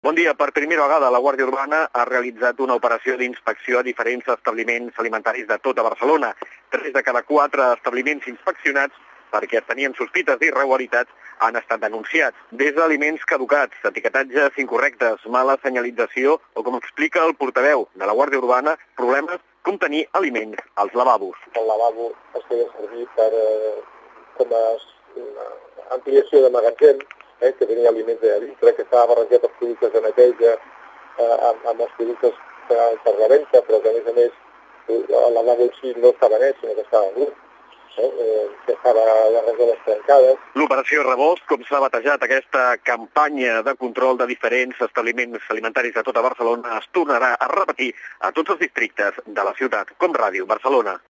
Bon dia. Per primera vegada, la Guàrdia Urbana ha realitzat una operació d'inspecció a diferents establiments alimentaris de tota Barcelona. 3 de cada 4 establiments inspeccionats perquè tenien sospites d'irregularitats han estat denunciats. Des d'aliments caducats, etiquetatges incorrectes, mala senyalització o, com explica el portaveu de la Guàrdia Urbana, problemes com tenir aliments als lavabos. El lavabo es feia servir com a ampliació de magatzem, que tenia aliments allà dintre, que estava barrejat amb productes de neteja, amb els productes per la venda, però que a més el lavabo en si no estava net, sinó que estava brut, que estava les rajoles trencades. L'operació Rebost, com s'ha batejat aquesta campanya de control de diferents establiments alimentaris de tota Barcelona, es tornarà a repetir a tots els districtes de la ciutat, com Ràdio Barcelona.